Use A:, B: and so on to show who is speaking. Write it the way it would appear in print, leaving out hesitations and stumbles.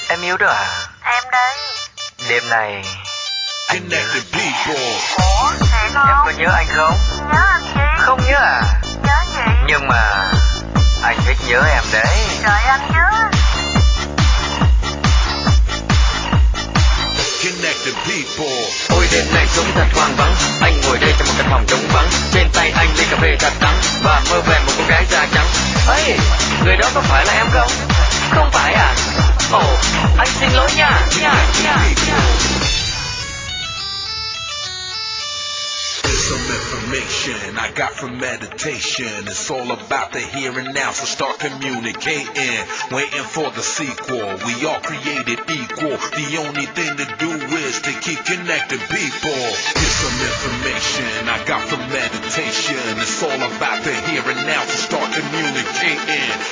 A: Em yêu đó à?
B: Em đây.
A: Đêm này anh nhớ.
B: Ủa, thiệt
A: Em
B: không?
A: có nhớ anh không?
B: Nhớ anh chi?
A: Không nhớ à?
B: Nhớ gì?
A: Nhưng mà anh thích nhớ em đấy.
B: Trời anh nhớ.
C: Connected people.
A: Ôi đêm nay sống thật hoang vắng. Anh ngồi đây trong một căn phòng trống vắng. Trên tay anh ly cà phê thật đắng và mơ về một cô gái da trắng. Ê, người đó có phải là em không? Không phải à? Ồ, anh xin lỗi nha.
C: There's some information I got from meditation. It's all about the here and now, so start communicating. Waiting for the sequel. We all created equal. The only thing to do is to keep connecting people. Here's some information I got from meditation. It's all about the here and now, so start communicating.